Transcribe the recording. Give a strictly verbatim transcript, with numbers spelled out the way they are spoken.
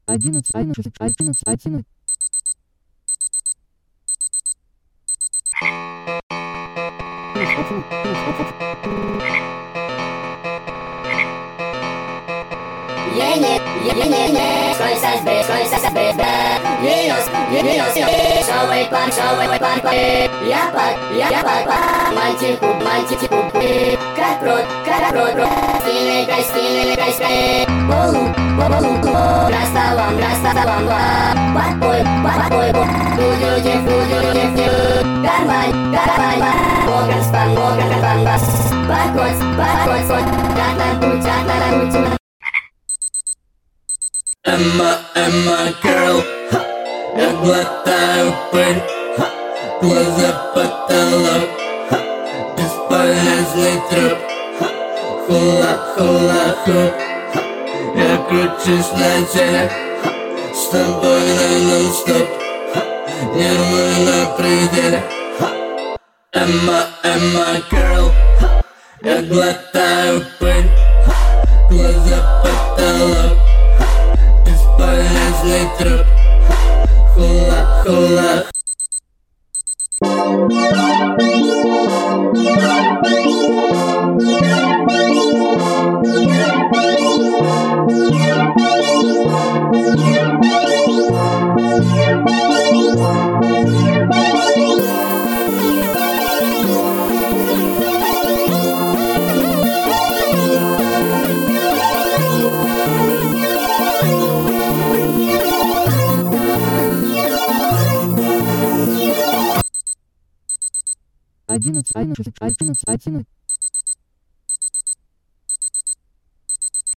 одиннадцать, одиннадцать, одиннадцать, одиннадцать. Yeni, yeni, yeni, skoisas be, skoisas be, be. Yenos, yenos, yenos, shaway pan, shaway pan, pan. Yapat, yapat, pan. Мальчик, мальчик, как прот, как прот, прот. Стильный гай, стильный гай, гай. Полу, полу, полу. Раставам, раставам, подпой, подпой, фудюди, фудюди, фудюди. Кармань, кармань, Морган спан, Морган спан, бас. Паркот, паркот, паркот. Как на путь, как на путь. Эмма, Эмма, girl, ха, я глотаю пыль, ха, глаза потолок, ха, бесполезный труп, ха, хула, хула, хуп, ха, я кручусь на теле, ха, с тобой на нон-стоп, ха, нервы на пределе, ха. Эмма, Эмма, girl, ха, я глотаю пыль, ха, глаза потолок. Полезный труп, хула, хула. Одиннадцать, одиннадцать, одиннадцать, одиннадцать.